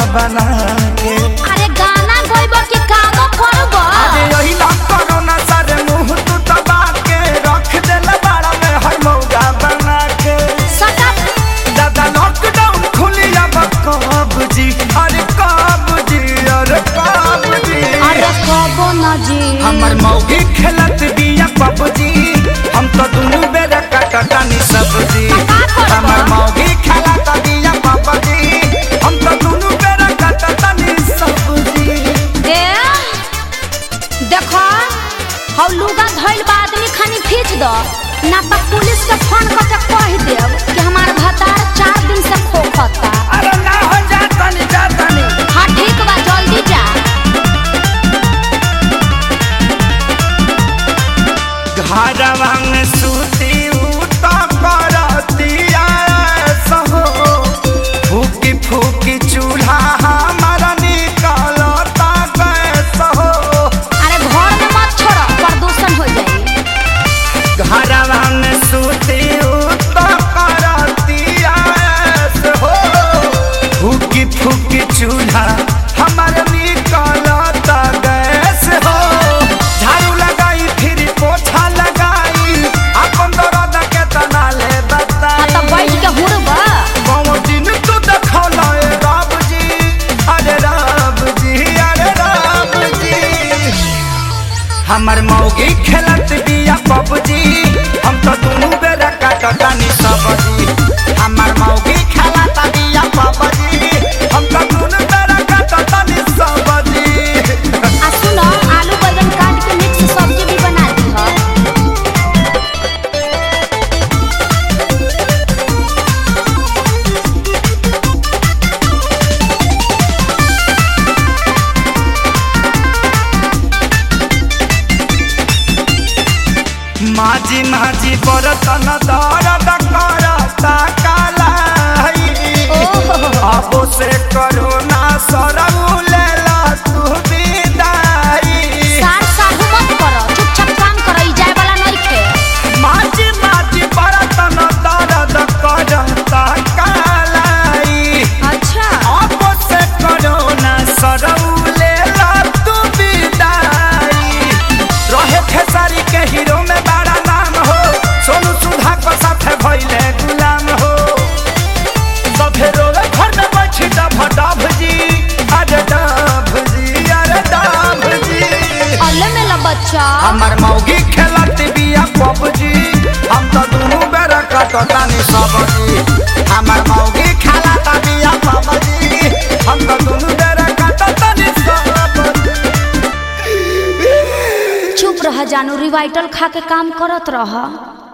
बना के। अरे गाना गइबो कि कामो करबो? अरे यही ना कोरोना सारे मुंह तू दबा के रख देला बाड़ा में हर मौका बना के। सटा दादा लॉकडाउन खुली अब कब जी, अरे कब जी, अरे कब जी। अरे कबो न जी हमर मौगी खेलत बिया पबजी, हम तो दुनू बेरा कटटानी सब्जी। हमर मौगी खेलत बिया पबजी, हम तो दुनू बेरा कटटानी सब्जी। ए देखो हौ लुगा धइल बा आदमी खानी खींच दो ना त पुलिस के फोन करके कह देब कि हमार भतार 4 दिन से खोखता। अरे ना हो जातानी जातानी। हाँ ठीक बा जल्दी जा। घरवा में सूती उता करतिया सहो, फूकी फूकी चूल्हा हमारा निकलता गैस हो। अरे घर में मत छोड़ो प्रदूषण हो जाई। घरवा में सूती उता करतिया सहो, फूकी फूकी चूल्हा हमारा निकलता गैस हो। झाड़ू लगाई फिर पोछा लगाई, अपन दर्द के तना ले बताई। हाँ तो बैठ के हुड़बा। कौन दिन तू देखौला ए रब जी, अरे रब जी, अरे रब जी। हमर मौगी खेलत बिया पबजी, हम तो दुनू बेरा कटटानी सब्जी। हमर मौगी खेलत बिया पबजी, हम तो दुनू बेरा कटटानी सब्जी। आ सुनो आलू बैंगन काट के मिक्स सब्जी भी बना दी हो। माझी माझी बरतन दर्द करता कालाई, अब से करोना सरऊ लेला तू विदाई। सार साहू मत करो चुपचाप काम करो ई जाए वाला नहीं खे। माझी माझी बरतन दर्द करता कालाई, अच्छा अब से करोना सरऊ लेला तू विदाई। रहे खेसारी के हीरो में बड़ा नाम हो, सोनू सुधा को साथे भइले गुलाम हो। सभे रोवे घर में बैठी डभ डभ जी, अरे डभ जी, अरे डभ जी। अल्ले मेला बच्चा हमर मौगी खेलत बिया पबजी, हम तो दुनू बेरा कटटानी सब्जी। हमर मौगी खेलत बिया पबजी, हम तो दुनू बेरा कटटानी सब्जी। चुप रह जानू रिवाइटल खा के काम करत रह।